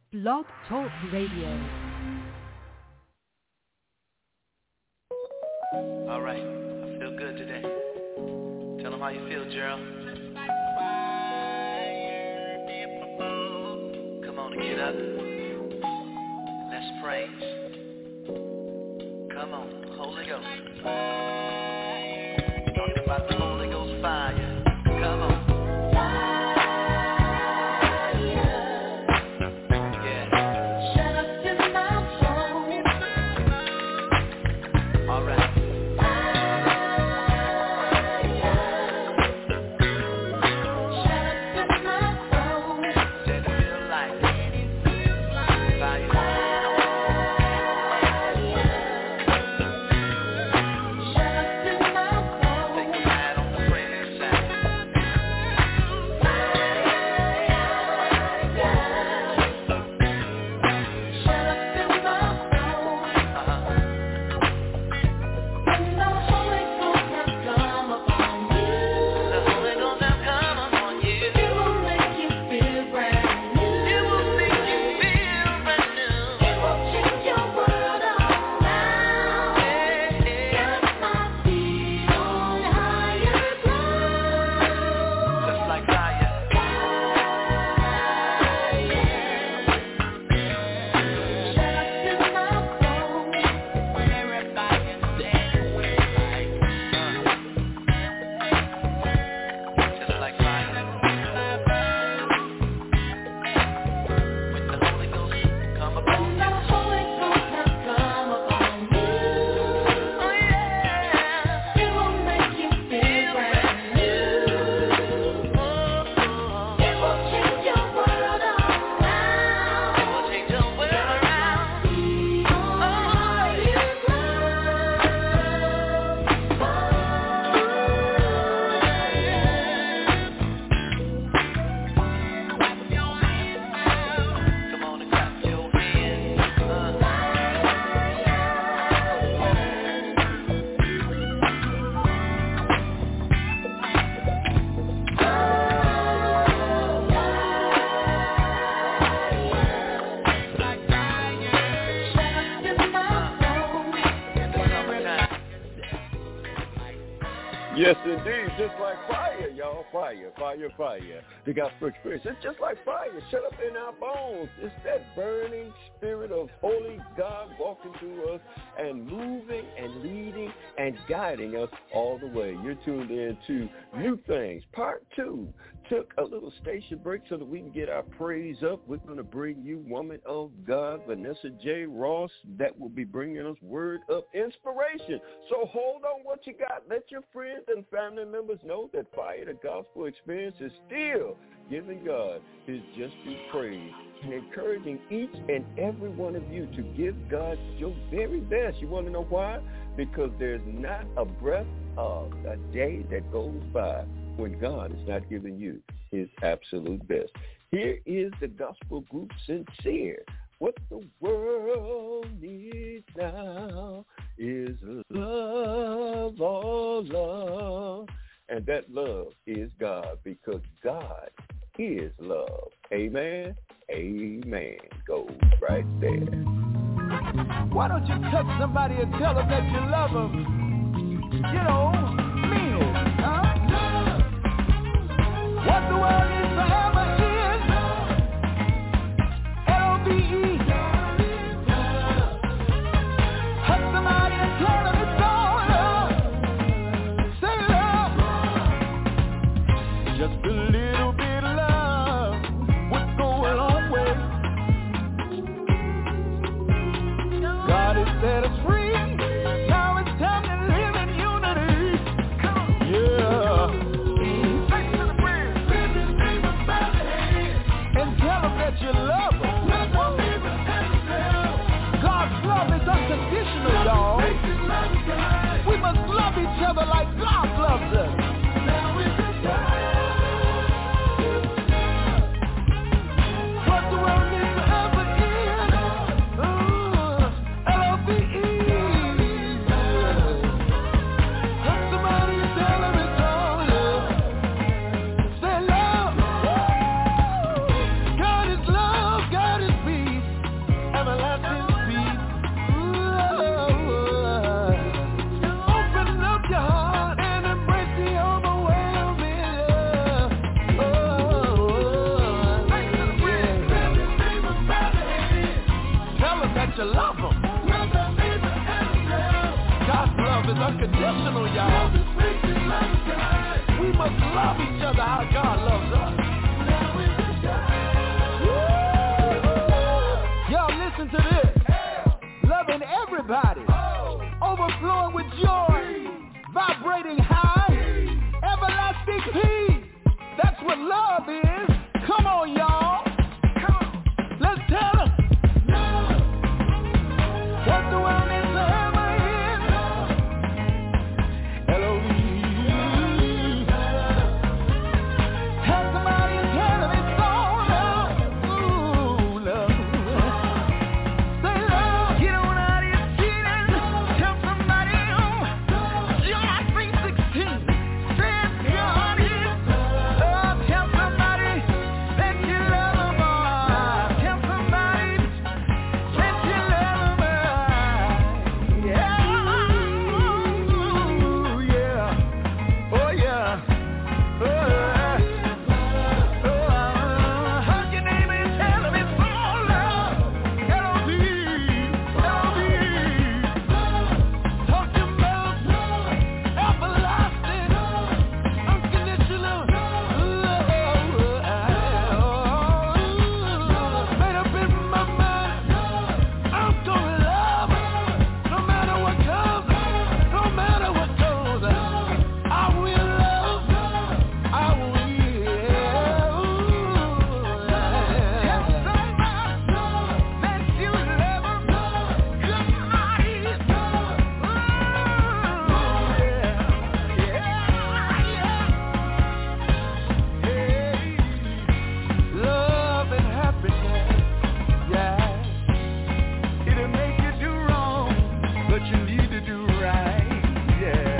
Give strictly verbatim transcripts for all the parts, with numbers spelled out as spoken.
Blog Talk Radio. All right, I feel good today. Tell them how you feel, Gerald. Come on and get up. Let's praise. Come on, Holy Ghost. Talking about the Holy Ghost fire. Come on. Yes, indeed. Just like fire, y'all. Fire, fire, fire. The gospel experience. It's just like fire. Shut up in our bones. It's that burning spirit of holy God walking through us and moving and leading and guiding us all the way. You're tuned in to New Things, Part two. Took a little station break so that we can get our praise up. We're going to bring you Woman of God, Vanessa J. Ross, that will be bringing us word of inspiration. So hold on what you got. Let your friends and family members know that Fire the Gospel Experience is still giving God his just due praise and encouraging each and every one of you to give God your very best. You want to know why? Because there's not a breath of a day that goes by when God is not giving you his absolute best. Here is the gospel group Sincere. What the world needs now is love, all love. And that love is God, because God is love. Amen. Amen. Goes right there. Why don't you touch somebody and tell them that you love them? You know, mean it, huh? What the world is forever is L O V E. Hug somebody and tell them it's all love. Say love. Just a little bit of love would go a long way. God has set us free. Now it's time to live in unity. Yeah. You love them. God's love is unconditional, y'all. We must love each other like God loves us. What the world needs to ever is L O V E. Hug somebody and tell them it's all love. Say love. God is love. God personal, y'all. We must love each other how God loves us. Y'all listen to this. Loving everybody. Overflowing with joy. Vibrating high. Everlasting peace. That's what love is. Come on, y'all. Come on. Let's tell them. What the world is ever in. L O V E. Tell somebody and tell them it's all love. Ooh, love. Say love. Get on out of your seat and tell somebody home. John three sixteen. Says God is love. Tell somebody that you love them all. Tell somebody that you love them all. Yeah. Ooh, yeah. Oh, yeah. Oh, yeah. Oh, hug your neighbor and tell him it's all love. L O V E. L O V E. Talk about everlasting, unconditional love. Made up in my mind, I'm gonna love no matter what comes, no matter what goes. I will love, I will. Tell somebody that you love them. Somebody, love and happiness, yeah. It'll make you do wrong, but you need to do right, yeah.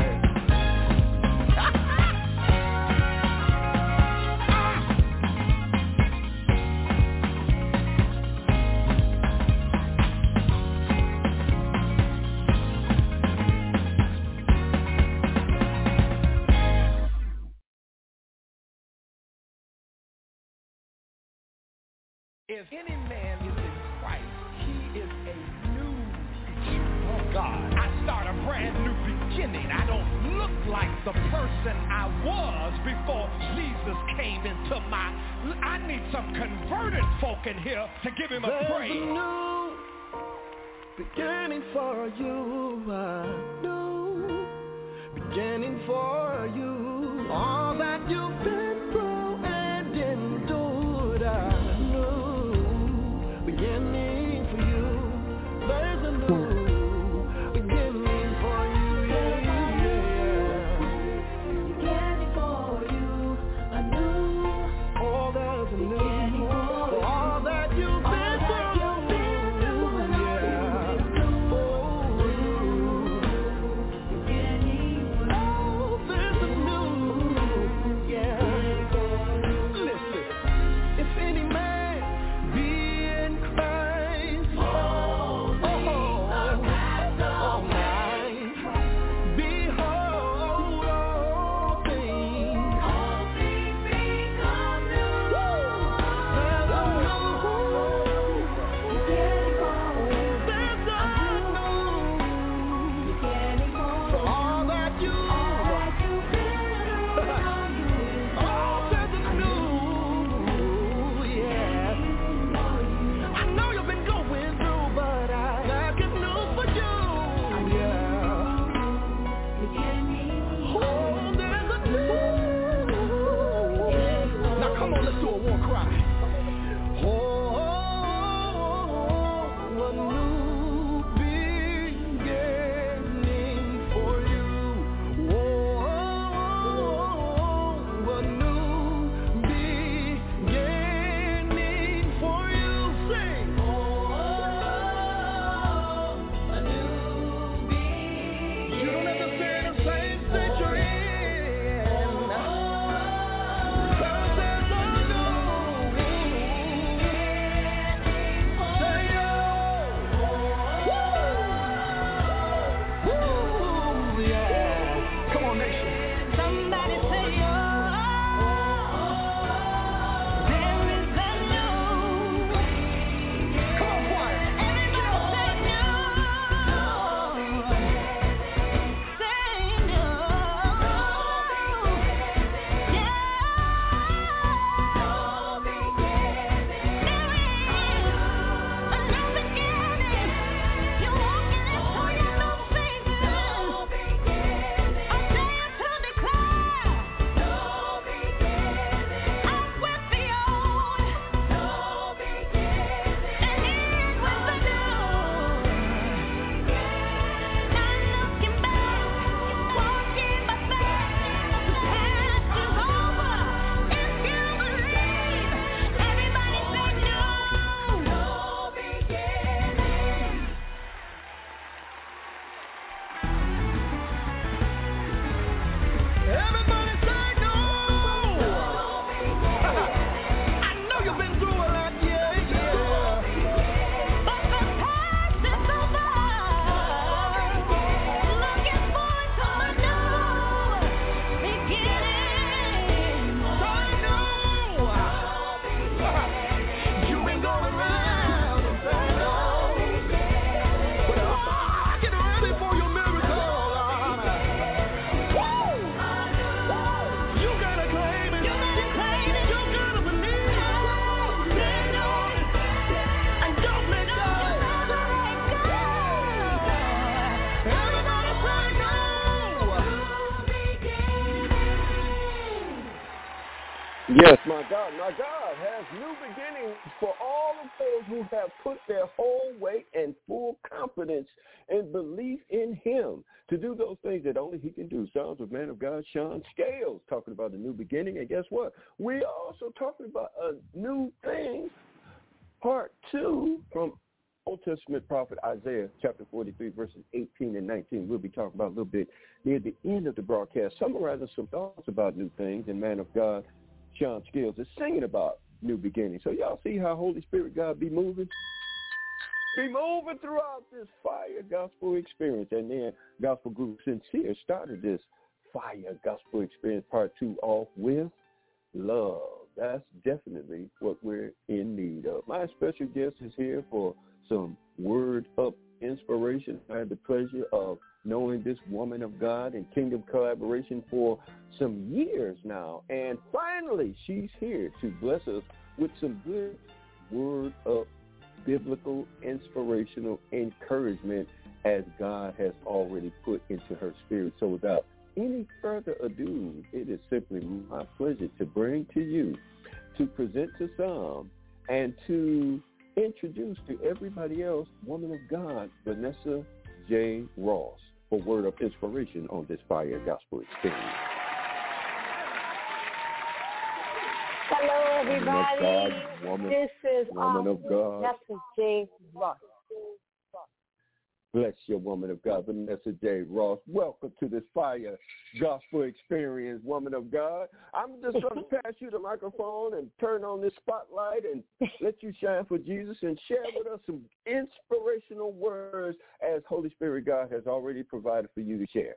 If any man is in Christ, he is a new creature. Oh God, I start a brand new beginning. I don't look like the person I was before Jesus came into my. I need some converted folk in here to give him a There's praise. a new beginning for you, a new beginning for you. All that you've been through and endured, a new beginning for you. There's a new beginning for you, yeah, yeah. Beginning for you, a new. Oh, there's a new. All that you've been through, yeah. Oh, beginning. Oh, there's a new. Yes, my God, my God has new beginnings for all of those who have put their whole weight and full confidence and belief in him to do those things that only he can do. Sounds of man of God, Sean Scales, talking about a new beginning. And guess what? We are also talking about a new thing, part two from Old Testament prophet Isaiah, chapter forty-three, verses eighteen and nineteen. We'll be talking about a little bit near the end of the broadcast, summarizing some thoughts about new things. And man of God, Sean Skills is singing about new beginnings. So y'all see how Holy Spirit God be moving? Be moving throughout this fire gospel experience. And then Gospel Group Sincere started this fire gospel experience part two off with love. That's definitely what we're in need of. My special guest is here for some word up inspiration. I had the pleasure of knowing this woman of God in kingdom collaboration for some years now. And finally, she's here to bless us with some good word up biblical, inspirational encouragement as God has already put into her spirit. So without any further ado, it is simply my pleasure to bring to you, to present to some, and to introduce to everybody else, woman of God, Vanessa J. Ross, for word of inspiration on this fire gospel experience. Hello, everybody. Woman of God, woman, this is woman of God. Vanessa J. Ross. Bless your woman of God, Vanessa J. Ross. Welcome to this fire gospel experience, woman of God. I'm just going to pass you the microphone and turn on this spotlight and let you shine for Jesus and share with us some inspirational words as Holy Spirit God has already provided for you to share.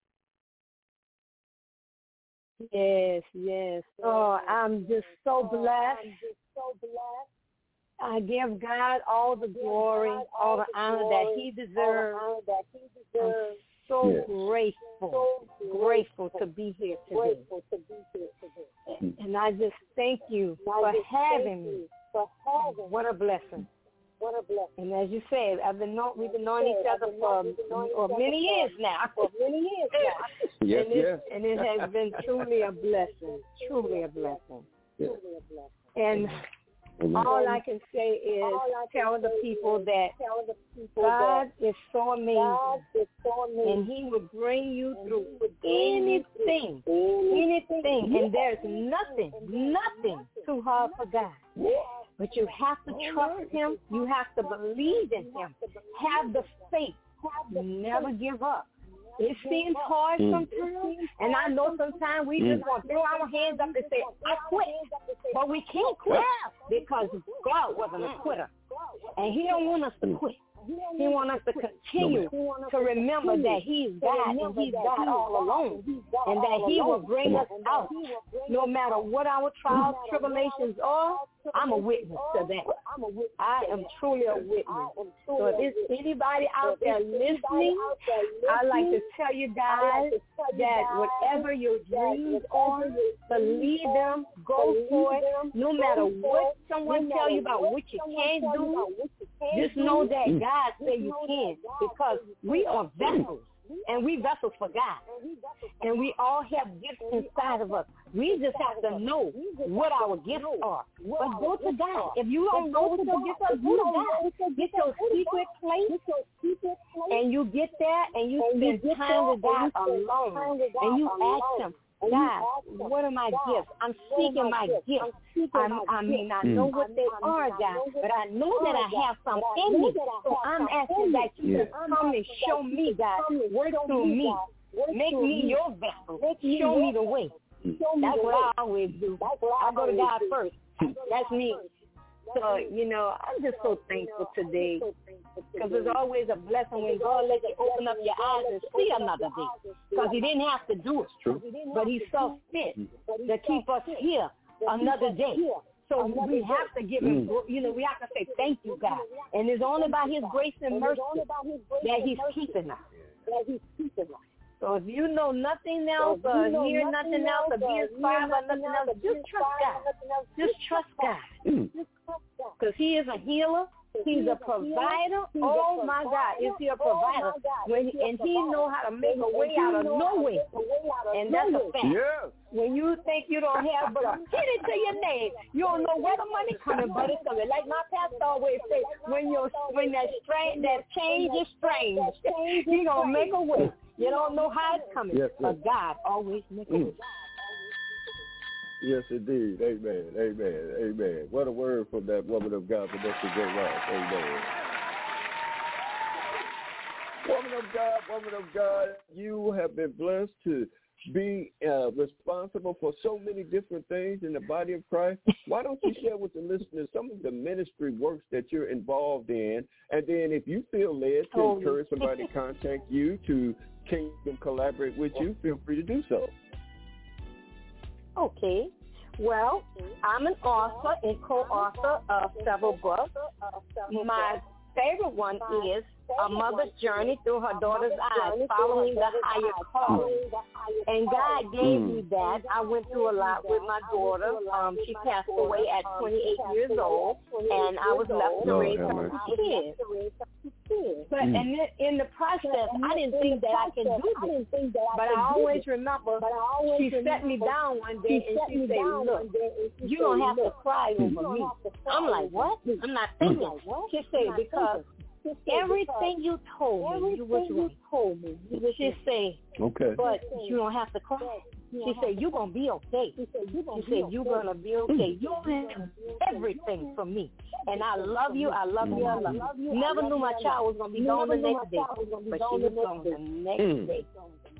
Yes, yes. Oh, I'm just so blessed. I'm just so blessed. I give God all the glory, all the honor that he deserves. I'm so yes. grateful, grateful to be here today. And I just thank you for having me. What a blessing. What a blessing. And as you said, I've been know, we've been knowing each other for or many years now. For many years now. Yes, and, it, yes. and it has been truly a blessing. Truly a blessing. Yes. And Amen. all I can say is tell the people that God is so amazing, and he will bring you through anything, anything, and there's nothing, nothing too hard for God. But you have to trust him. You have to believe in him. Have the faith. Never give up. It seems hard sometimes, and I know sometimes we just want to throw our hands up and say, I quit. But we can't quit because God wasn't a quitter. And he don't want us to quit. He wants us to continue to remember that he's God and he's God all alone, and that he will bring us out no matter what our trials, tribulations are. I'm a witness to that. I am truly a witness. So if there's anybody out there listening, I'd like to tell you guys that whatever your dreams are, believe them, go for it. No matter what someone tells you about what you can't do, just know that God said you can, because we are vessels. And we vessels for God. And we all have gifts inside of us. We just have to know what our gifts are. But go to God. If you don't know what your gifts are, go to God. Get your secret place, and you get there, and you spend time with God alone. And you ask him, God, what are my gifts? I'm seeking my gifts. I'm, I may not know what they are, God, but I know that I have some in me. So I'm asking that you come and show me, God. Work through me. Make me your vessel. Show me the way. That's what I always do. I go to God first. That's me. So, you know, I'm just so thankful today, because it's always a blessing when God lets you open up your eyes and see another day, because he didn't have to do it, but he saw fit to keep us here another day. So we have to give him, you know, we have to say thank you, God. And it's only by his grace and mercy that he's keeping us. So if you know nothing else or hear nothing else or be inspired by nothing else, just trust God. Just trust God. Because he is a healer. He's a provider. Oh my God, is he a provider? When he, and he know how to make a way out of no way, and that's a fact. Yes. When you think you don't have but a penny to your name, you don't know where the money coming, but it's coming. Like my pastor always say, when you when that strange that change is strange, he gonna make a way. You don't know how it's coming, yes, but God always makes a way. Yes, indeed. Amen. Amen. Amen. What a word from that woman of God, Vanessa J. Ross. Amen. Woman of God, woman of God, you have been blessed to be uh, responsible for so many different things in the body of Christ. Why don't you share with the listeners some of the ministry works that you're involved in? And then if you feel led to Oh. encourage somebody to contact you to Kingdom collaborate with you, feel free to do so. Okay. Well, I'm an author and co-author of several books. My favorite one is A Mother's Journey Through Her Daughter's Eyes, Following the Higher Calling. And God gave me that. I went through a lot with my daughter. Um, she passed away at twenty-eight years old, and I was left to raise her kids. But and then in the process, I didn't think that I could do this. But I always remember she set me down one day and she said, "Look, you don't have to cry over me." I'm like, "What?" I'm not thinking. She said, "Because everything you told me, you was right." She said, Okay. "But you don't have to cry." She said, "You're going to be okay." She said, "You're going to be okay. You have everything from me. And I love you, I love you, I love you." Never knew my child was going to be gone the next day, but she was gone the next day.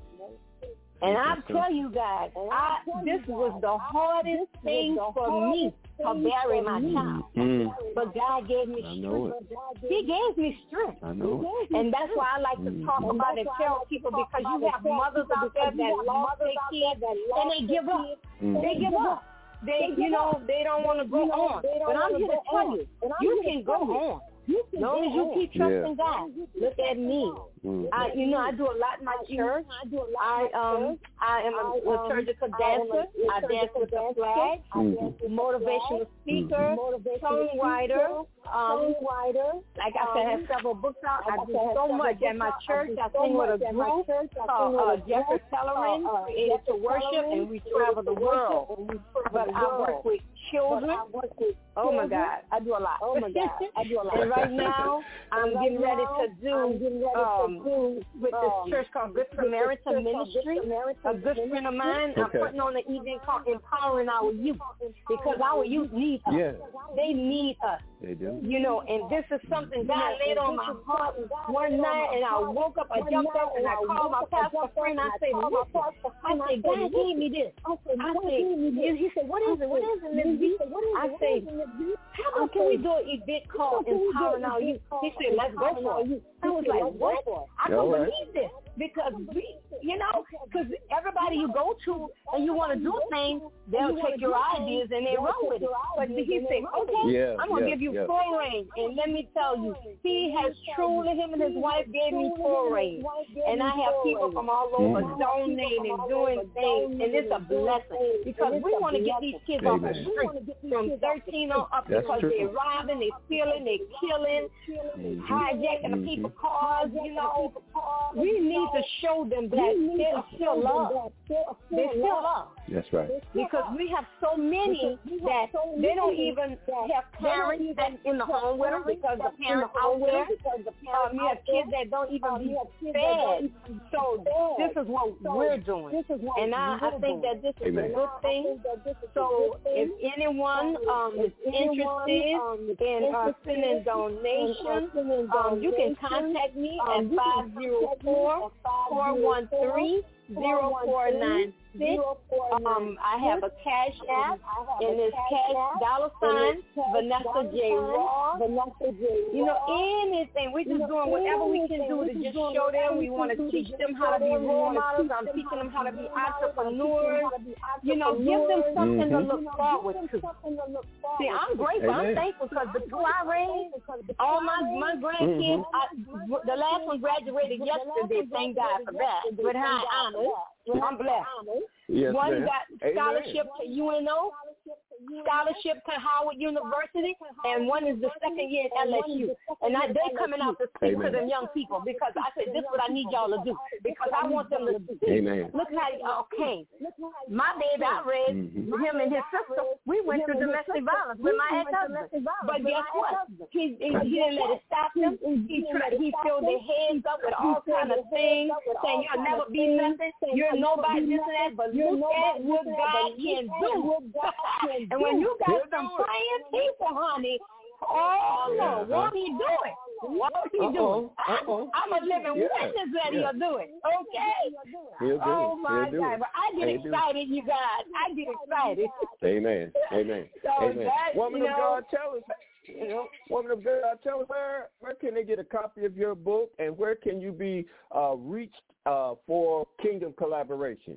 And I tell you guys, I, this was the hardest thing for me to bury my child. Mm. But God gave me strength. He gave me strength. I know it. And that's why I like to talk about it, tell people, because you have mothers out there that lost their kids and they give up. Mm. They give up. They, you know, they don't want to go on. But I'm here to tell you, you can go on. As long as you keep trusting Yeah. God. Look at me. Mm. I, you know, I do a lot in my church. I um, I am a liturgical dancer. I dance with the flag. Mm-hmm. Motivational speaker, songwriter. Um, like I said, I have several books out. I do so much at my church. I sing with a group called uh, Jeffrey Tellerman, Created to Worship, and we travel the world. But I work with children. Oh my God, I do a lot. Oh my God, I do a lot. And right now, I'm getting ready to do um, with this church called Good Samaritan Ministry. A good friend of mine, I'm Okay. putting on an event called Empowering Our Youth, because our youth need us. Yeah. They need us. They do. You know, and this is something God laid on my heart one night, and I woke up, I jumped up, and I called my pastor friend. I said, "Listen," I said, "God gave me this." I said, he said, "What is it? What is it, Miss B?" I said, "How about can we do an event called Empowering Our Youth?" He said, "Let's go for it." I was like, "What?" I don't All right. believe this, because we, you know, because everybody you go to and you want to do things, they'll take your ideas and they run with it. But he said, "Okay, Yeah, I'm gonna yeah, give you yeah. full reign." And let me tell you, he has truly, him and his wife gave me full reign. And I have people from all over Mm. donating and doing things, and it's a blessing, because we want to get these kids off the Amen. street from thirteen on up, That's because true. they're robbing, they're stealing, they're killing, Mhm. hijacking the Mhm. people's cars. You know, we need to show them that they're still love. They're still love. That's right. Because we have so many that they don't even have parents that's in the home with them, because the parents out there. Um, you have kids that don't even be fed. So this is what we're doing. And I, I think that this is a Amen. good thing. So if anyone um, is interested in uh, sending donations, um, you can contact me at five zero four, four one three, zero four nine six. Um, I have a cash app, and it's cash dollar sign Vanessa J. Raw. You know, anything. We're just doing whatever we can do to just show them. We want to teach them how to be role models. I'm teaching them how to be entrepreneurs. You know, give them something to look forward to. See, I'm grateful. I'm Amen. thankful, because the two I raised, all my my grandkids, I, the last one graduated yesterday. Thank God for that. With high honors, I'm blessed. Yes, One ma'am. got Amen. scholarship to U N O. scholarship to Howard University, and one is the second year at L S U. And I, they coming out to speak Amen. To them young people because I said, this is what I need y'all to do because I want them to see. Amen. Look how, okay, my baby, I read mm-hmm. him and his sister, we went through domestic violence with my ex-husband. But guess what? He, he, he didn't let it stop him. He tried, he filled their heads up with all kind of things, saying you'll never be nothing, you're nobody, this and that, but look at what God can do. And when you got some praying people, honey, oh no, what he doing? What he Uh-oh. doing? Uh-oh. I'm a living yeah. witness that yeah. he'll do it. Okay? He'll do oh it. my He'll God. But I get He'll excited, you guys. I get excited. Amen. Amen. So Amen. that, Woman you of know, God, tell us, you know, woman of God, tell us where, where can they get a copy of your book and where can you be uh, reached uh, for Kingdom Collaboration?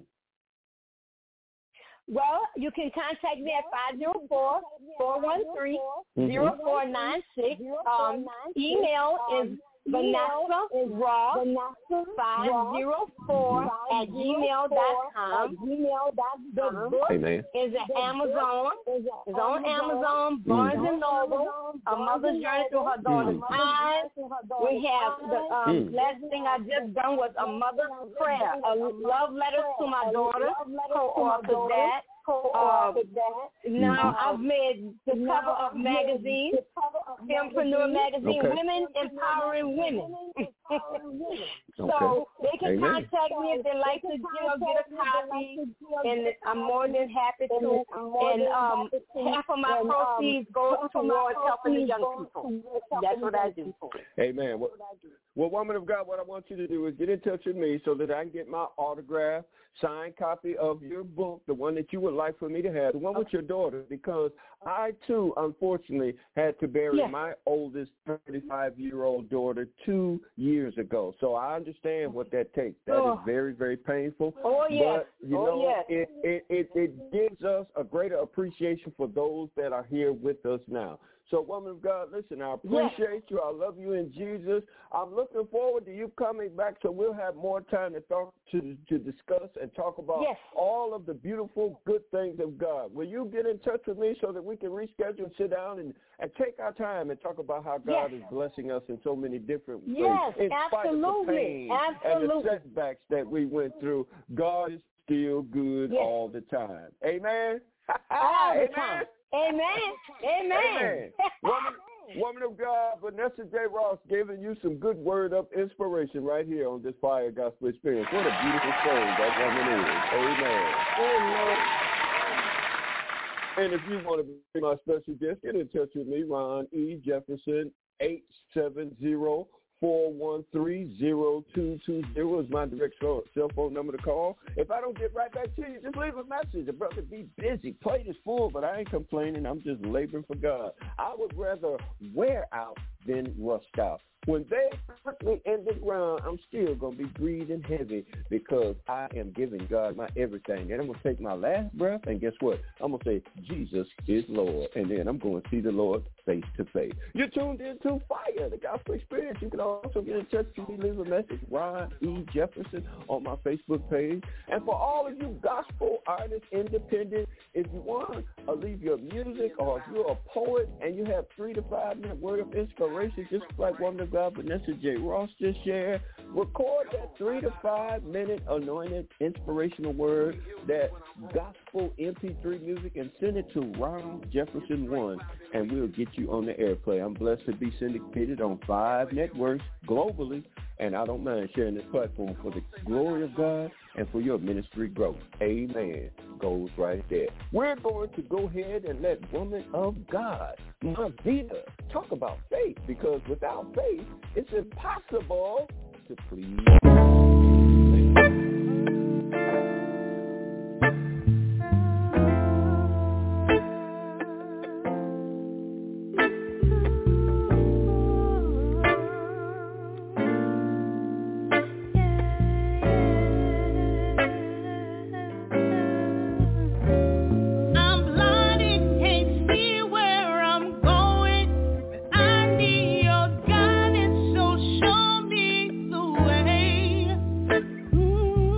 Well, you can contact me at five zero four, four one three, zero four nine six. Um, email is Vanessa Ross five zero four at gmail dot com. The book Amen. is at Amazon. It's on Amazon, Barnes mm. and Noble, A Mother's Journey Through Her Daughter's mm. Eyes. We have the um, mm. last thing I just done was A Mother's Prayer, a love letter to my daughter, co-authored that. Uh, now I've made the cover of magazine, Fempreneur magazine, okay. Women Empowering Women. So okay. they can Amen. contact me if they like to, you know, get a copy, and I'm more than happy to. And um, half of my proceeds goes towards helping the young people. That's what I do. Amen. Well, well, woman of God, what I want you to do is get in touch with me so that I can get my autograph, signed copy of your book, the one that you would like for me to have, the one with your daughter, because I, too, unfortunately, had to bury yes. my oldest thirty-five-year-old daughter two years ago. So I understand what that takes. That oh. is very, very painful. Oh, yes. But, you oh, know, yes. it, it, it, it gives us a greater appreciation for those that are here with us now. So, woman of God, listen, I appreciate yes. you. I love you in Jesus. I'm looking forward to you coming back so we'll have more time to talk to to discuss and talk about yes. all of the beautiful, good things of God. Will you get in touch with me so that we can reschedule and sit down and, and take our time and talk about how God yes. is blessing us in so many different ways? Yes, in spite absolutely. of the pain absolutely. and the setbacks that we went through, God is still good yes. all the time. Amen? All the Amen. time. Amen. Amen. Amen. Woman, woman of God, Vanessa J. Ross giving you some good word of inspiration right here on this Fire Gospel Experience. What a beautiful soul that woman is. Amen. Amen. And if you want to be my special guest, get in touch with me, Ron E. Jefferson, eight seven zero, four one three, zero two two zero is my direct cell phone number to call. If I don't get right back to you, just leave a message. The brother be busy. Plate is full, but I ain't complaining. I'm just laboring for God. I would rather wear out than rust out. When they put me in the ground, I'm still going to be breathing heavy because I am giving God my everything. And I'm going to take my last breath, and guess what? I'm going to say, Jesus is Lord. And then I'm going to see the Lord face to face. You're tuned into Fire, the Gospel Experience. You can also get in touch with me, leave a message, Ron E. Jefferson, on my Facebook page. And for all of you gospel artists, independent, if you want to leave your music or if you're a poet and you have three to five minute word of inspiration, just like Woman of God Vanessa J. Ross just shared, record that three to five minute anointed inspirational word, that gospel M P three music, and send it to Ron Jefferson one, and we'll get you on the airplay. I'm blessed to be syndicated on five networks globally, and I don't mind sharing this platform for the glory of God and for your ministry growth. Amen. Goes right there. We're going to go ahead and let Woman of God, Mavita, talk about faith, because without faith, it's impossible to please. Ooh.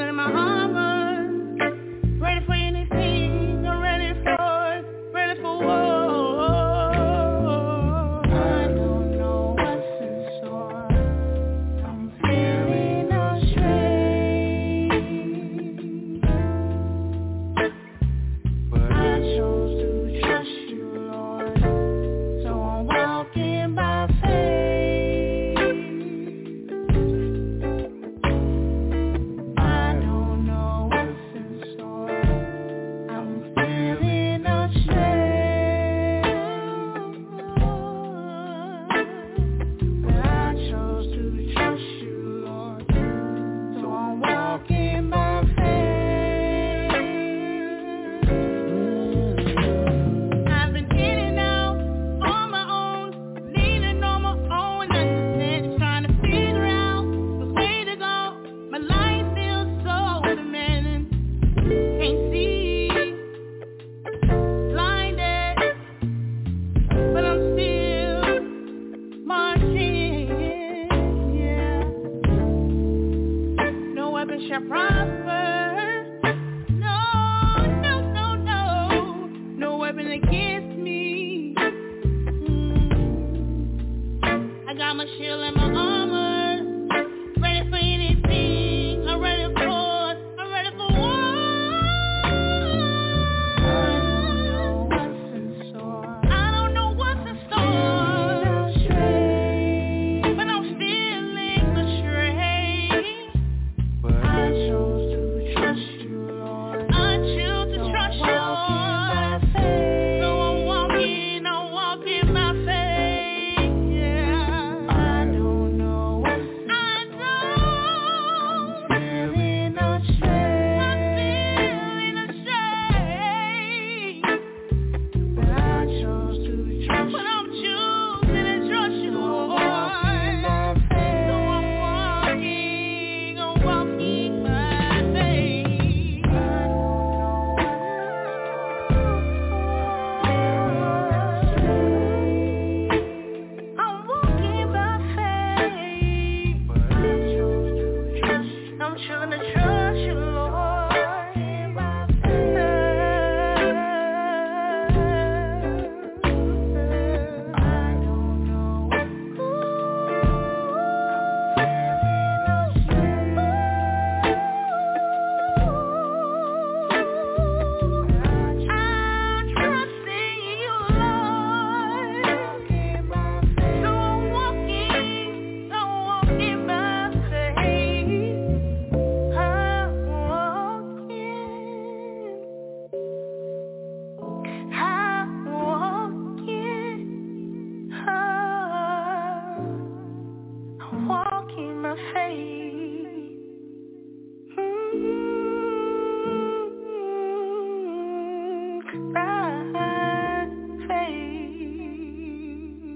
in my armor, ready for anything, I'm ready for it, ready for war. I don't know what's in store, I'm feeling astray, but I chose to trust you, Lord, so I'm walking by faith. I don't know what's in store, I'm feeling astray, but I chose to trust you, Lord, so I'm walking by faith. I've been in and out on my own, leaning on my own understanding, trying to figure out which way to go. My life feels so demanding, can't see, blinded, but I'm still marching, yeah. No weapon shall prosper, no, no, no, no, no weapon against me. Mm. I got my shield and my armor, ready for anything, I'm ready for it, I'm ready for war. I don't know what's in store, I don't know what's in store, but I'm feeling astray, but I chose to trust you, Lord, I choose to trust you, Lord, so I'm walking, I'm walking by faith, yeah. I don't know what's in I don't, I'm feeling astray, I'm feeling astray, but I chose to trust, but I'm choosing to trust you, Lord, so I'm walking, I'm walking by faith. I'm walking by faith, but I chose to trust you. I'm choosing to trust you, Lord, by faith. I don't know. I'm trusting you, Lord, so I'm walking, I'm walking by faith. I'm walking, I'm walking, I'm walking my faith. Mm, by faith.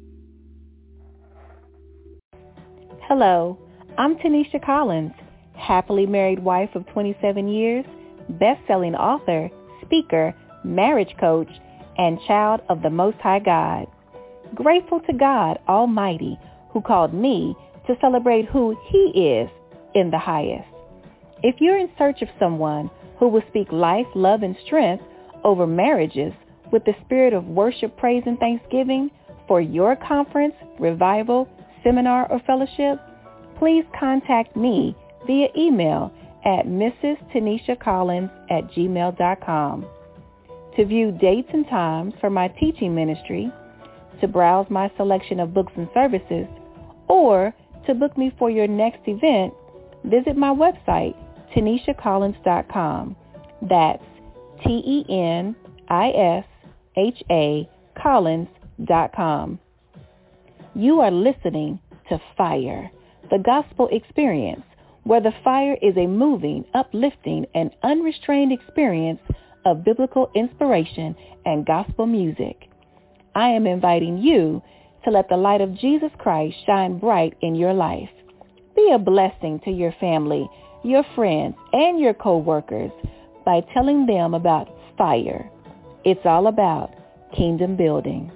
Hello, I'm Tanisha Collins, happily married wife of twenty-seven years, best-selling author, speaker, marriage coach, and child of the Most High God. Grateful to God Almighty who called me to celebrate who He is in the highest. If you're in search of someone who will speak life, love, and strength over marriages with the spirit of worship, praise, and thanksgiving for your conference, revival, seminar, or fellowship, please contact me via email at missus Tanisha Collins at gmail dot com. To view dates and times for my teaching ministry, to browse my selection of books and services, or to book me for your next event, visit my website, Tanisha Collins dot com. That's T E N I S H A Collins dot com. You are listening to Fire, the gospel experience, where the fire is a moving, uplifting, and unrestrained experience of biblical inspiration and gospel music. I am inviting you to let the light of Jesus Christ shine bright in your life. Be a blessing to your family, your friends, and your co-workers by telling them about Fire. It's all about kingdom building.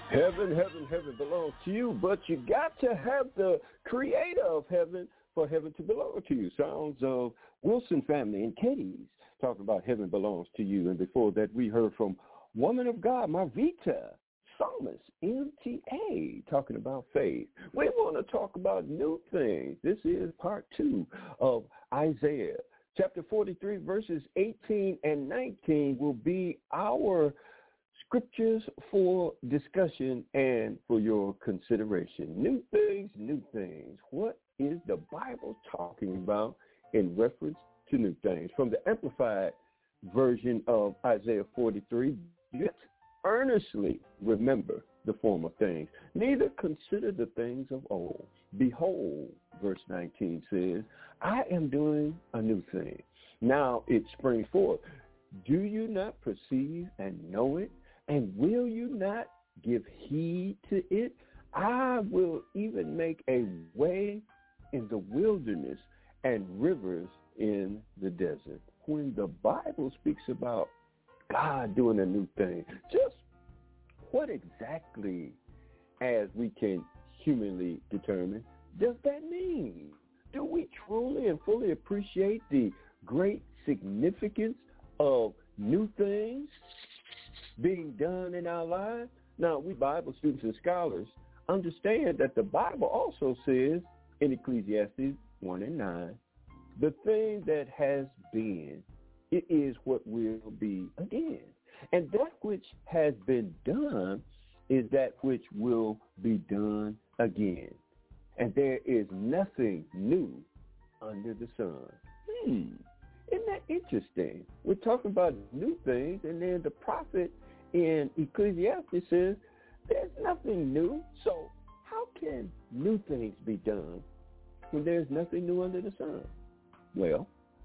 Heaven, heaven, heaven belongs to you, but you got to have the creator of heaven for heaven to belong to you. Sounds of Wilson Family and Katie's talking about heaven belongs to you. And before that, we heard from Woman of God, Marvita, Psalmist, M T A, talking about faith. We want to talk about new things. This is part two of Isaiah. Chapter forty-three, verses eighteen and nineteen will be our scriptures for discussion and for your consideration. New things, new things. What is the Bible talking about in reference to new things? From the Amplified version of Isaiah forty-three, yet earnestly remember the former things, neither consider the things of old. Behold, verse nineteen says, I am doing a new thing. Now it springs forth. Do you not perceive and know it? And will you not give heed to it? I will even make a way in the wilderness and rivers in the desert. When the Bible speaks about God doing a new thing, just what exactly, as we can humanly determine, does that mean? Do we truly and fully appreciate the great significance of new things being done in our lives? Now, we Bible students and scholars understand that the Bible also says in Ecclesiastes one and nine, the thing that has been, it is what will be again. And that which has been done is that which will be done again. And there is nothing new under the sun. Hmm. Isn't that interesting? We're talking about new things, and then the prophet in Ecclesiastes says there's nothing new. So how can new things be done when there's nothing new under the sun? Well,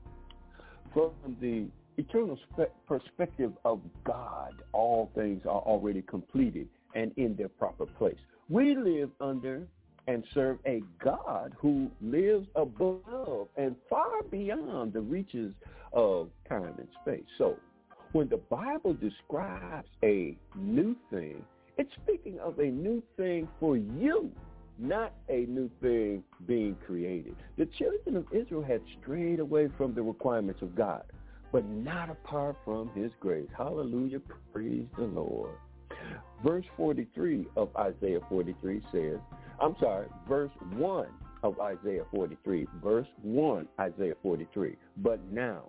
from the eternal spe- perspective of God, all things are already completed and in their proper place. We live under and serve a God who lives above and far beyond the reaches of time and space. So when the Bible describes a new thing, it's speaking of a new thing for you, not a new thing being created. The children of Israel had strayed away from the requirements of God, but not apart from his grace. Hallelujah, praise the Lord. Verse forty-three of Isaiah forty-three says, I'm sorry, verse one of Isaiah forty-three, verse one, Isaiah forty-three, but now,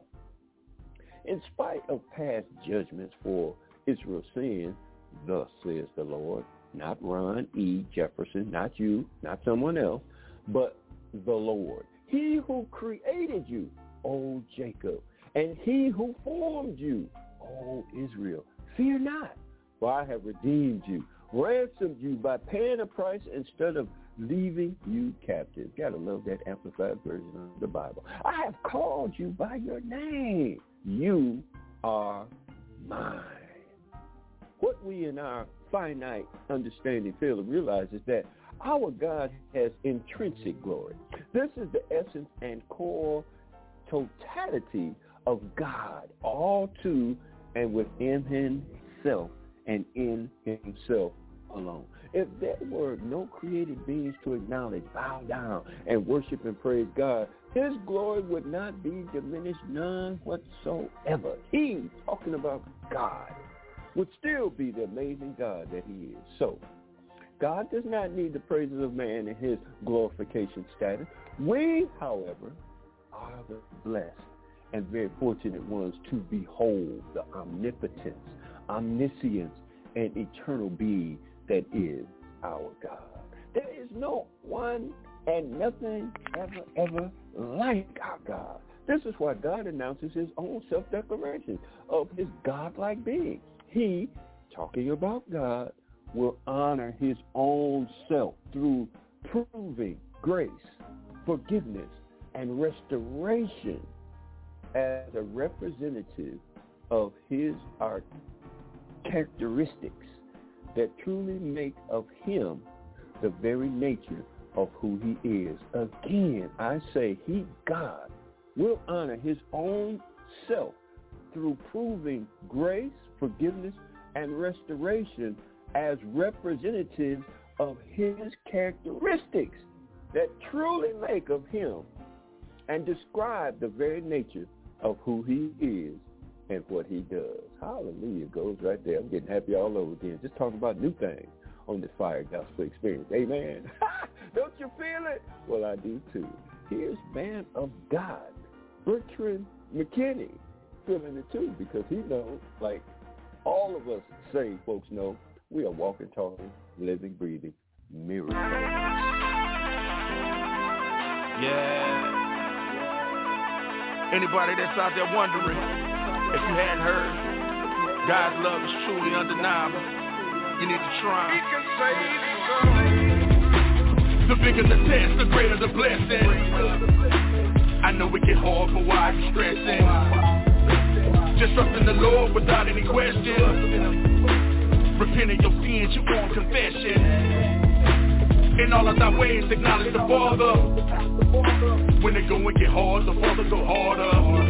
in spite of past judgments for Israel's sin, thus says the Lord, not Ron E. Jefferson, not you, not someone else, but the Lord. He who created you, O Jacob, and he who formed you, O Israel. Fear not, for I have redeemed you, ransomed you by paying a price instead of leaving you captive. Gotta love that amplified version of the Bible. I have called you by your name. You are mine. What we in our finite understanding fail to realize is that our God has intrinsic glory. This is the essence and core totality of God, all to and within himself and in himself alone. If there were no created beings to acknowledge, bow down, and worship and praise God, his glory would not be diminished none whatsoever. He, talking about God, would still be the amazing God that he is. So, God does not need the praises of man in his glorification status. We, however, are the blessed and very fortunate ones to behold the omnipotence, omniscience, and eternal being that is our God. There is no one and nothing ever, ever like our God. This is why God announces his own self-declaration of his God-like being. He, talking about God, will honor his own self through proving grace, forgiveness, and restoration as a representative of his art characteristics that truly make of him the very nature of who he is. Again, I say he, God, will honor his own self through proving grace, forgiveness, and restoration as representatives of his characteristics that truly make of him and describe the very nature of who he is and what he does. Hallelujah goes right there. I'm getting happy all over again, just talking about new things on the Fire Gospel Experience. Amen. Don't you feel it? Well, I do too. Here's man of God, Bertrand McKinney, feeling it too, because he knows, like all of us saved folks know, we are walking, talking, living, breathing miracles. Yeah. Anybody that's out there wondering, if you hadn't heard, God's love is truly undeniable. You need to try. He can save. The bigger the test, the greater the blessing. I know it get hard, but why you stressing? Just trust in the Lord without any question. Repent of your sins, you want confession. In all of thy ways, acknowledge the Father. When they go and get hard, the Father go harder.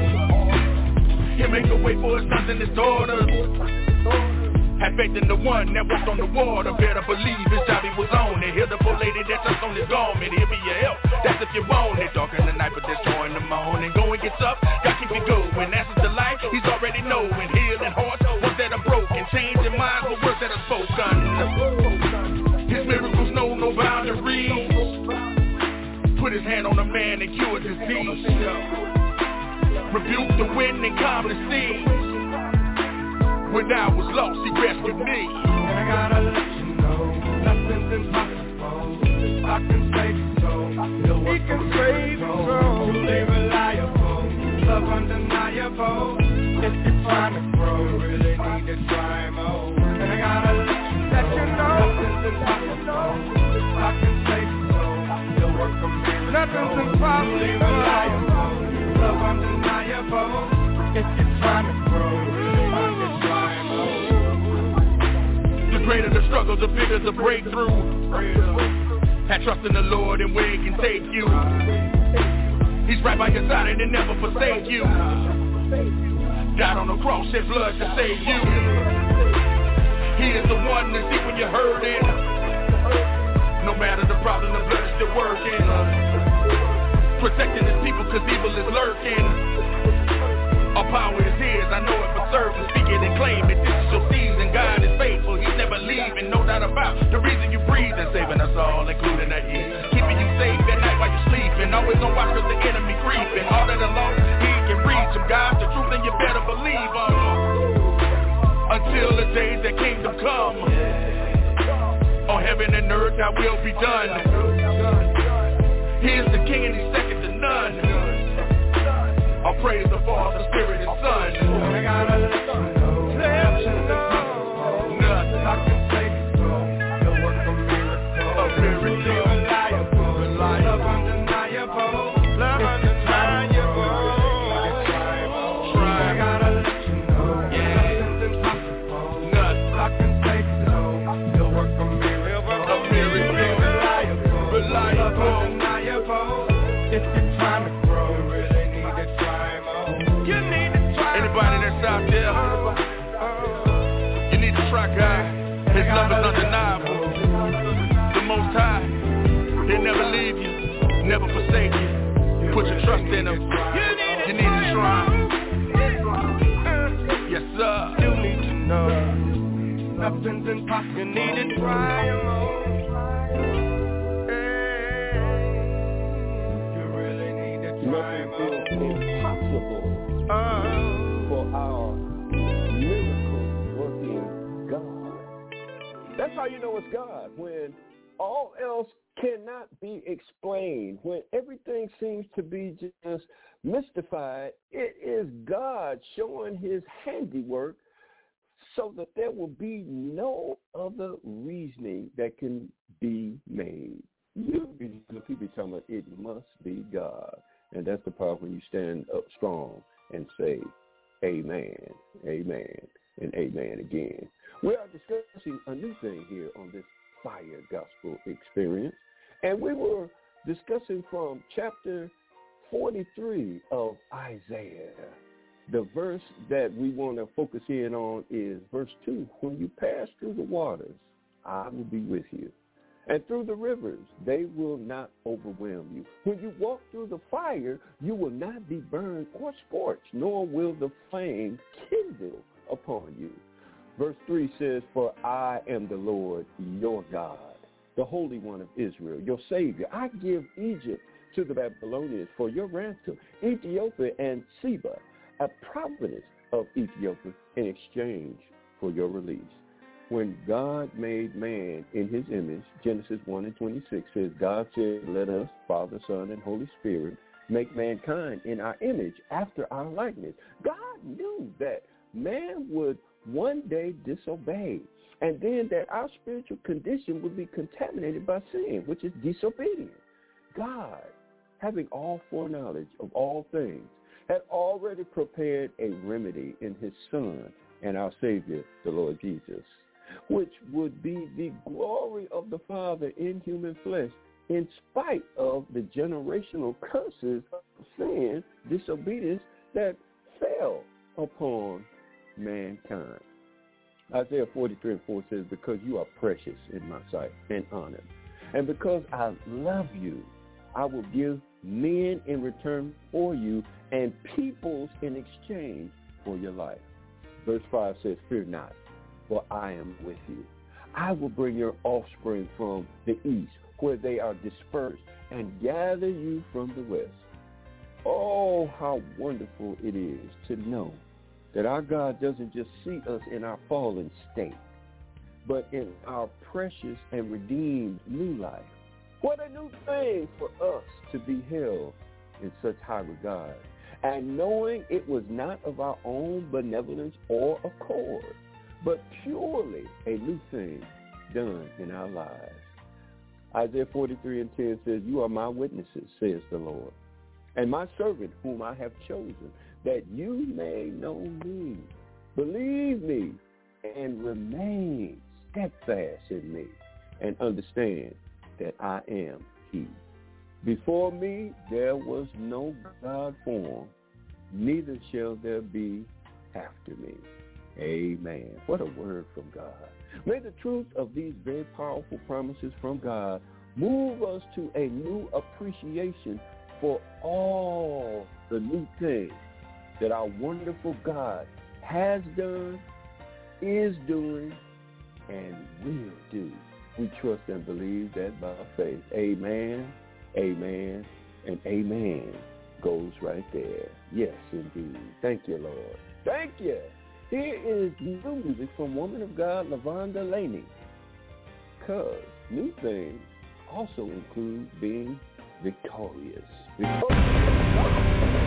He'll make a way for his sons and his daughters. Have faith in the one that walked on the water. Better believe his job he was on it. Heal the poor lady that touched on his garment. He'll be your help, that's if you want it. Dark in the night, but there's joy in the morning. Go and get up, God keep it going. Answers to life, he's already knowing. Healing hearts, ones that are broken. Changing minds with words that are spoken. His miracles know no boundaries. Put his hand on a man and cured disease. Rebuke the wind and calm the seas. When I was lost, he rescued me. And I gotta let you know, nothing's impossible. I can save your soul. He can save your soul. Truly reliable, love undeniable. If you're trying to grow, really need to try more. And I gotta let you know, nothing's impossible. I can save your soul. He'll work a miracle. Nothing's impossible. Truly reliable, love undeniable. If you're trying to grow, really need to try more. The greater the struggle, the bigger the breakthrough. Have trust in the Lord and where he can take you. He's right by your side and he'll never forsake you. Died on the cross, shed blood to save you. He is the one to see when you're hurting. No matter the problem, the blood is still working. Protecting his people cause evil is lurking. All power is his, I know it for certain. Speak it and claim it, this is your season. God is faithful, he's never leaving. No doubt about the reason you breathe and saving us all, including the heat. Keeping you safe at night while you're sleeping. Always on watch cause the enemy creeping. All that alone, he can reach him. God's the truth and you better believe him. Until the days that kingdom come. On heaven and earth, thy will be done. He is the king and he's second to none. I'll praise the Father, Spirit, and Son. I gotta let you know, let you know, nothing I can say before. He'll work a miracle, a miracle, reliable, reliable, love undeniable, love undeniable. Try, I gotta let you know, yeah, nothing's impossible, nothing I can say before. He'll work a miracle, a miracle, reliable, reliable, love undeniable. If you're trying to grow, really need to try. Anybody that's out there, you need to try God. His love is undeniable. The Most High, he'll never leave you, never forsake you. Put your trust in him. You need to try. Yes, sir. You need to know nothing's impossible. You need to try. You really need to try. Nothing is impossible. Uh, for our miracle-working God. That's how you know it's God, when all else cannot be explained, when everything seems to be just mystified. It is God showing his handiwork so that there will be no other reasoning that can be made. You people talking about it must be God. And that's the part when you stand up strong and say, amen, amen, and amen again. We are discussing a new thing here on this Fire Gospel Experience. And we were discussing from chapter forty-three of Isaiah. The verse that we want to focus in on is verse two. When you pass through the waters, I will be with you. And through the rivers, they will not overwhelm you. When you walk through the fire, you will not be burned or scorched, nor will the flame kindle upon you. Verse three says, for I am the Lord, your God, the Holy One of Israel, your Savior. I give Egypt to the Babylonians for your ransom, Ethiopia and Seba, a province of Ethiopia, in exchange for your release. When God made man in his image, Genesis one and twenty-six says, God said, let us, Father, Son, and Holy Spirit, make mankind in our image after our likeness. God knew that man would one day disobey, and then that our spiritual condition would be contaminated by sin, which is disobedience. God, having all foreknowledge of all things, had already prepared a remedy in his Son and our Savior, the Lord Jesus, which would be the glory of the Father in human flesh, in spite of the generational curses of sin, disobedience that fell upon mankind. Isaiah forty-three and four says, because you are precious in my sight and honored, and because I love you, I will give men in return for you and peoples in exchange for your life. Verse five says, fear not, for I am with you. I will bring your offspring from the east, where they are dispersed, and gather you from the west. Oh, how wonderful it is to know that our God doesn't just see us in our fallen state, but in our precious and redeemed new life. What a new thing for us to be held in such high regard, and knowing it was not of our own benevolence or accord, but purely a new thing done in our lives. Isaiah forty-three and ten says, you are my witnesses, says the Lord, and my servant whom I have chosen, that you may know me. Believe me and remain steadfast in me, and understand that I am he. Before me there was no God formed, neither shall there be after me. Amen. What a word from God. May the truth of these very powerful promises from God move us to a new appreciation for all the new things that our wonderful God has done, is doing, and will do. We trust and believe that by faith. Amen, amen, and amen goes right there. Yes, indeed. Thank you, Lord. Thank you. Here is new music from woman of God, LaVonda Laney. Because new things also include being victorious. Victorious.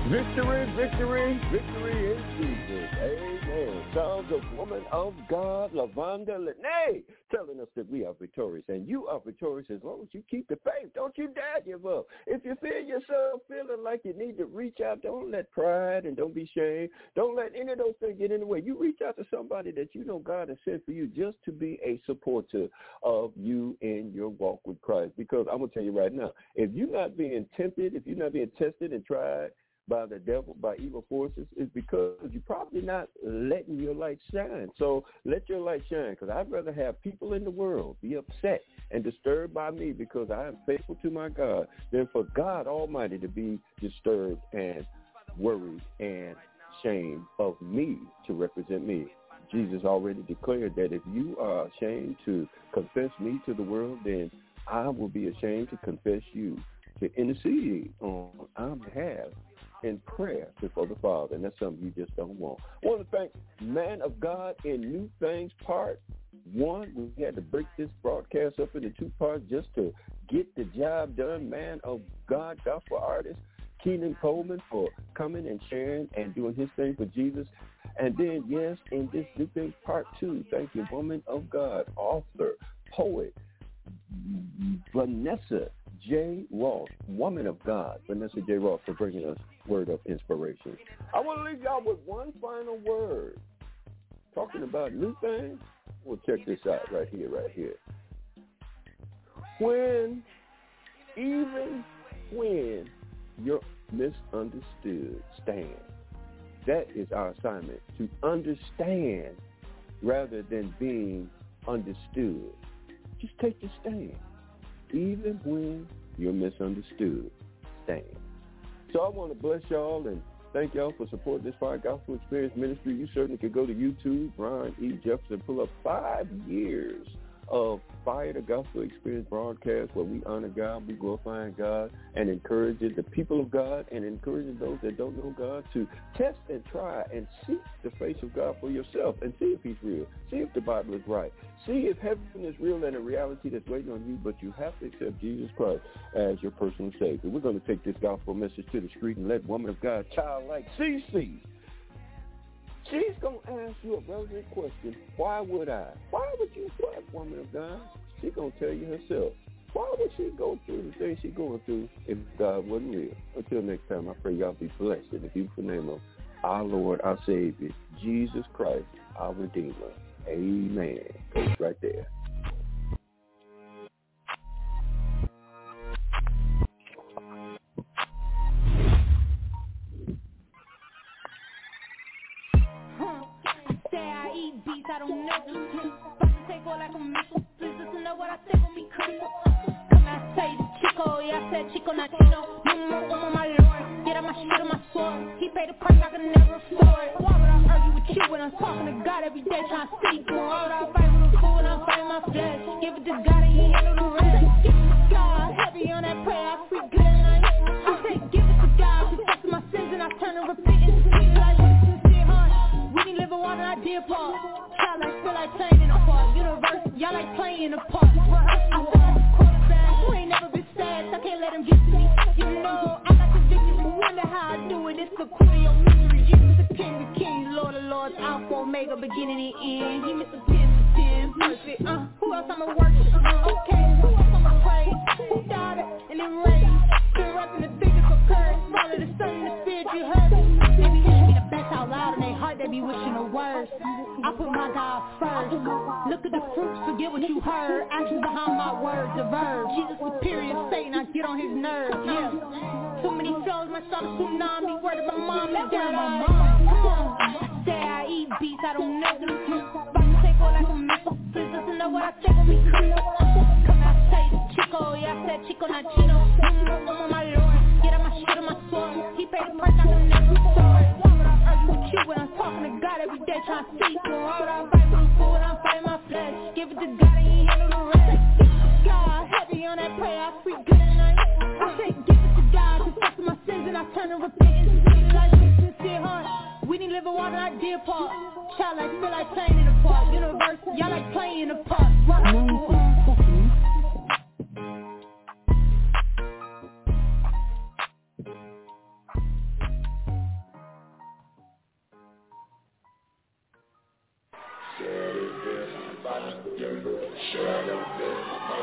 Victory, victory, victory in Jesus. Amen. Songs of Woman of God, Lavonda Lene, telling us that we are victorious. And you are victorious as long as you keep the faith. Don't you dare give up. If you feel yourself feeling like you need to reach out, don't let pride and don't be shamed. Don't let any of those things get in the way. You reach out to somebody that you know God has sent for you just to be a supporter of you in your walk with Christ. Because I'm going to tell you right now, if you're not being tempted, if you're not being tested and tried by the devil, by evil forces, is because you're probably not letting your light shine. So let your light shine, because I'd rather have people in the world be upset and disturbed by me because I am faithful to my God than for God Almighty to be disturbed and worried and ashamed of me to represent me. Jesus already declared that if you are ashamed to confess me to the world, then I will be ashamed to confess you, to intercede on our behalf in prayer before the Father, and that's something you just don't want. I want to thank Man of God in New Things Part One. We had to break this broadcast up into two parts just to get the job done. Man of God, gospel artist Keenan Coleman, for coming and sharing and doing his thing for Jesus. And then, yes, in this New Things Part Two, thank you, Woman of God, author, poet, Vanessa J. Ross, Woman of God, Vanessa J. Ross, for bringing us word of inspiration. I want to leave y'all with one final word. Talking about new things, we'll check this out right here, right here. When, even when you're misunderstood, stand. That is our assignment, to understand rather than being understood. Just take the stand. Even when you're misunderstood, stand. So I want to bless y'all and thank y'all for supporting this Fire Gospel Experience Ministry. You certainly could go to YouTube, Brian E. Jefferson, pull up five years of Fire the Gospel Experience broadcast where we honor God, we glorify God, and encouraging the people of God and encouraging those that don't know God to test and try and seek the face of God for yourself and see if he's real, see if the Bible is right, see if heaven is real and a reality that's waiting on you, but you have to accept Jesus Christ as your personal Savior. We're going to take this gospel message to the street and let Woman of God, childlike Cece, she's going to ask you a relevant question. Why would I? Why would you what, Woman of God? She's going to tell you herself. Why would she go through the things she's going through if God wasn't real? Until next time, I pray y'all be blessed in the beautiful name of our Lord, our Savior, Jesus Christ, our Redeemer. Amen. Goes right there. I don't know. About to take all like a missile. Please listen to what I say when we crystal. Come I say Chico, yeah I said Chico, not Chino. Mama, mama, my lord. Get out my shit on my sword. He paid the price I can never afford. Why would I argue with you when I'm talking to God every day trying to speak? Why would I fight with a fool when I'm fighting my flesh? Give it to God and he handle the rest. God, heavy on that prayer, I speak good at night. I say give it to God, confess my sins and I turn to repentance. Like with a sincere heart. We didn't live a while and I did part. Y'all like feel like playing in a park. Universe, y'all like playing in a park. I feel like a quarterback who ain't never been sad, so I can't let him get to me. You know, I got the victory. Wonder how I do it. It's the Coolio mystery. Jesus the King of Kings, Lord of Lords, Alpha, Omega, beginning and end. He missed the ten to ten, perfect. Uh, who else I'ma worship? Uh, okay, who else I'ma praise? Who died and then raised? Still rapping the figures for courage. Follow the sun and the spirit you heard. They be wishing me the best out loud in their heart. They be wishing the worst. I put my God first. Look at the fruits, forget what you heard. Actions behind my words, the verb. Jesus superior, Satan, I get on his nerves. Yeah. Too many flows, my son a tsunami. Word of my mom, and dad, my mom. Come on. Say I eat beats, I don't know. About to take all like a missile. Please listen to what I say when we crystal. Come out, say Chico, yeah I said Chico, not Chino. Mama, my lord. Get out my shit on my sword. He paid the price I can never afford. Why would I argue with you when I'm talking to God every day trying to speak? Why would I fight with a fool when I'm fighting my flesh? Give it to God and he handle the rest. God, heavy on that prayer, I speak good at night. I say give it to God, confess my sins and I turn to repentance. Like with sincere heart, we didn't live a while and I did part. Child like feel like playing in a park. Universe, y'all like playing in a park.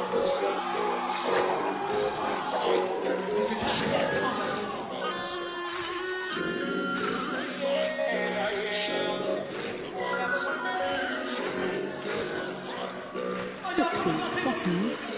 sixty seconds